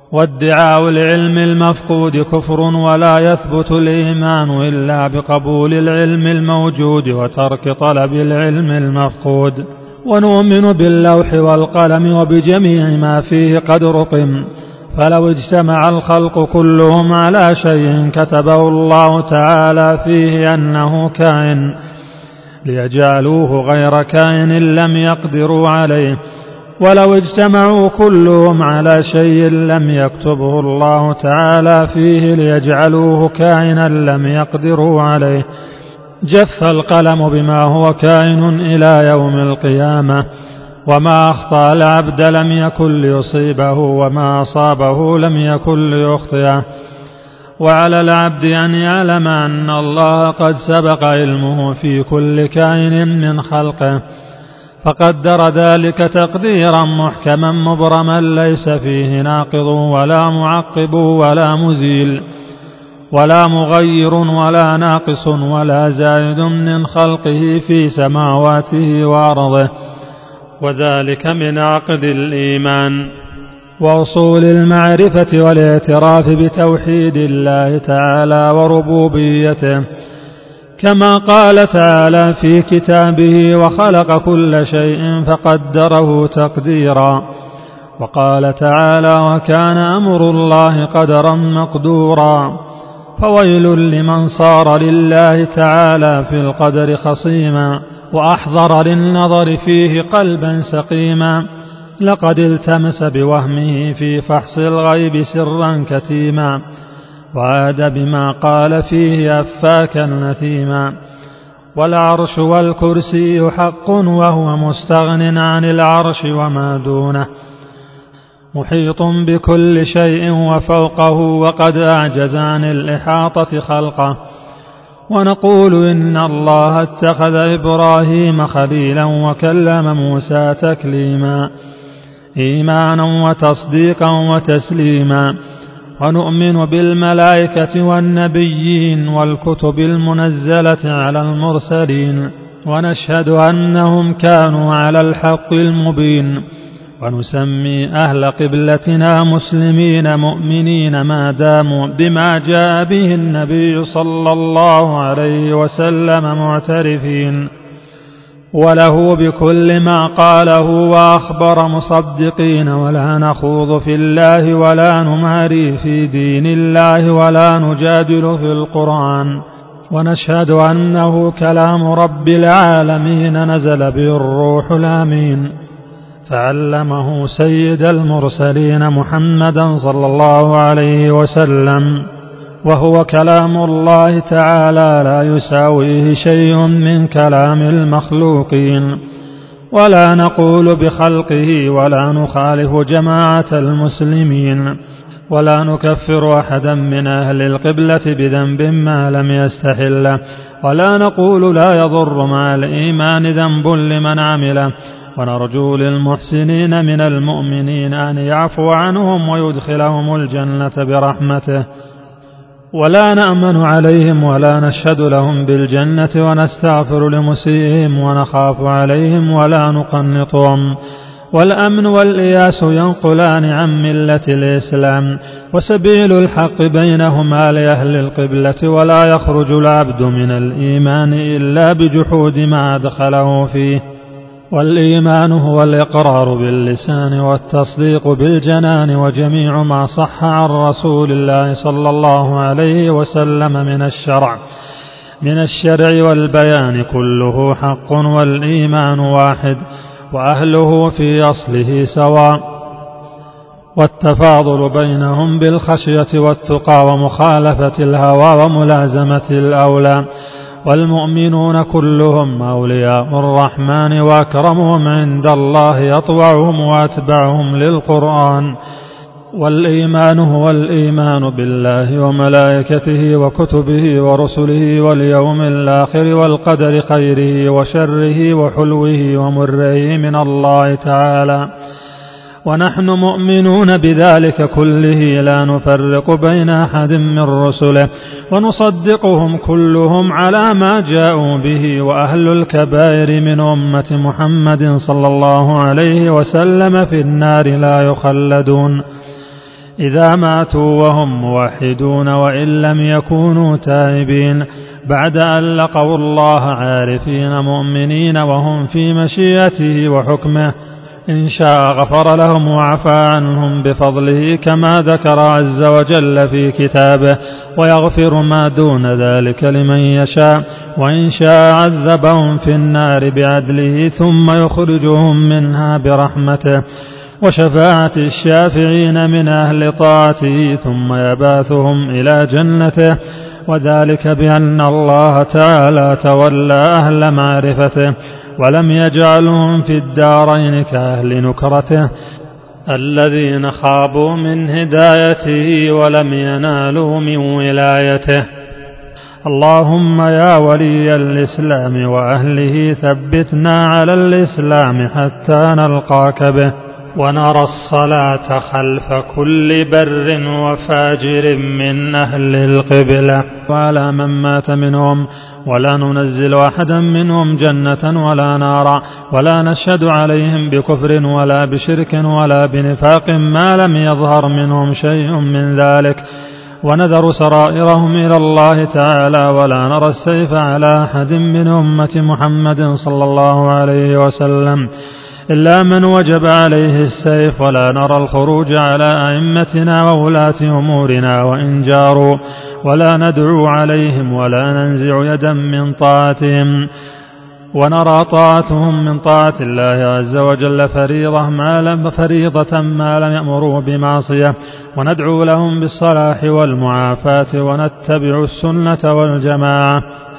وادعاء العلم المفقود كفر، ولا يثبت الإيمان إلا بقبول العلم الموجود وترك طلب العلم المفقود. ونؤمن باللوح والقلم وبجميع ما فيه قد رقم، فلو اجتمع الخلق كلهم على شيء كتبه الله تعالى فيه أنه كائن ليجعلوه غير كائن لم يقدروا عليه، ولو اجتمعوا كلهم على شيء لم يكتبه الله تعالى فيه ليجعلوه كائنا لم يقدروا عليه. جف القلم بما هو كائن إلى يوم القيامة، وما أخطأ العبد لم يكن ليصيبه، وما أصابه لم يكن ليخطئه. وعلى العبد أن يعلم أن الله قد سبق علمه في كل كائن من خلقه، فقدر ذلك تقديرا محكما مبرما ليس فيه ناقض ولا معقب ولا مزيل ولا مغير ولا ناقص ولا زائد من خلقه في سماواته وأرضه، وذلك من عقد الإيمان وأصول المعرفة والاعتراف بتوحيد الله تعالى وربوبيته، كما قال تعالى في كتابه: وخلق كل شيء فقدره تقديرا. وقال تعالى: وكان أمر الله قدرا مقدورا. فويل لمن صار لله تعالى في القدر خصيما، وأحضر للنظر فيه قلبا سقيما، لقد التمس بوهمه في فحص الغيب سرا كتيما، وعاد بما قال فيه أفاكا نثيما. والعرش والكرسي حق، وهو مستغن عن العرش وما دونه، محيط بكل شيء وفوقه، وقد أعجز عن الإحاطة خلقه. ونقول إن الله اتخذ إبراهيم خليلا وكلم موسى تكليما، إيمانا وتصديقا وتسليما. ونؤمن بالملائكة والنبيين والكتب المنزلة على المرسلين، ونشهد أنهم كانوا على الحق المبين. ونسمي أهل قبلتنا مسلمين مؤمنين ما داموا بما جاء به النبي صلى الله عليه وسلم معترفين، وله بكل ما قاله وأخبر مصدقين، ولا نخوض في الله ولا نماري في دين الله ولا نجادل في القرآن. ونشهد أنه كلام رب العالمين نزل به الروح الأمين، فعلمه سيد المرسلين محمدا صلى الله عليه وسلم، وهو كلام الله تعالى لا يساويه شيء من كلام المخلوقين، ولا نقول بخلقه ولا نخالف جماعة المسلمين، ولا نكفر أحدا من أهل القبلة بذنب ما لم يستحله، ولا نقول لا يضر مع الإيمان ذنب لمن عمله. ونرجو للمحسنين من المؤمنين أن يعفو عنهم ويدخلهم الجنة برحمته، ولا نأمن عليهم ولا نشهد لهم بالجنة، ونستغفر لمسيئهم ونخاف عليهم ولا نقنطهم. والأمن والإياس ينقلان عن ملة الإسلام، وسبيل الحق بينهما لأهل القبلة، ولا يخرج العبد من الإيمان إلا بجحود ما أدخله فيه. والإيمان هو الإقرار باللسان والتصديق بالجنان، وجميع ما صح عن رسول الله صلى الله عليه وسلم من الشرع والبيان كله حق، والإيمان واحد، وأهله في أصله سواء، والتفاضل بينهم بالخشية والتقى ومخالفة الهوى وملازمة الأولى. والمؤمنون كلهم أولياء الرحمن، وأكرمهم عند الله أطوعهم وأتبعهم للقرآن. والإيمان هو الإيمان بالله وملائكته وكتبه ورسله واليوم الآخر والقدر خيره وشره وحلوه ومره من الله تعالى، ونحن مؤمنون بذلك كله، لا نفرق بين أحد من رسله، ونصدقهم كلهم على ما جاءوا به. وأهل الكبائر من أمة محمد صلى الله عليه وسلم في النار لا يخلدون إذا ماتوا وهم موحدون وإن لم يكونوا تائبين بعد أن لقوا الله عارفين مؤمنين وهم في مشيئته وحكمه، إن شاء غفر لهم وعفى عنهم بفضله كما ذكر عز وجل في كتابه، ويغفر ما دون ذلك لمن يشاء، وإن شاء عذبهم في النار بعدله ثم يخرجهم منها برحمته وشفاعة الشافعين من أهل طاعته ثم يبعثهم إلى جنته، وذلك بأن الله تعالى تولى أهل معرفته ولم يجعلهم في الدارين كأهل نكرته الذين خابوا من هدايته ولم ينالوا من ولايته. اللهم يا ولي الإسلام وأهله ثبتنا على الإسلام حتى نلقاك به، ونرى الصلاة خلف كل بر وفاجر من أهل القبلة وعلى من مات منهم، ولا ننزل أحدا منهم جنة ولا نارا، ولا نشهد عليهم بكفر ولا بشرك ولا بنفاق ما لم يظهر منهم شيء من ذلك، ونذر سرائرهم إلى الله تعالى، ولا نرى السيف على أحد من أمة محمد صلى الله عليه وسلم إلا من وجب عليه السيف، ولا نرى الخروج على أئمتنا وولاة أمورنا وإن جاروا، ولا ندعو عليهم ولا ننزع يدا من طاعتهم، ونرى طاعتهم من طاعة الله عز وجل فريضة ما لم يأمروا بمعصية، وندعو لهم بالصلاح والمعافاة ونتبع السنة والجماعة.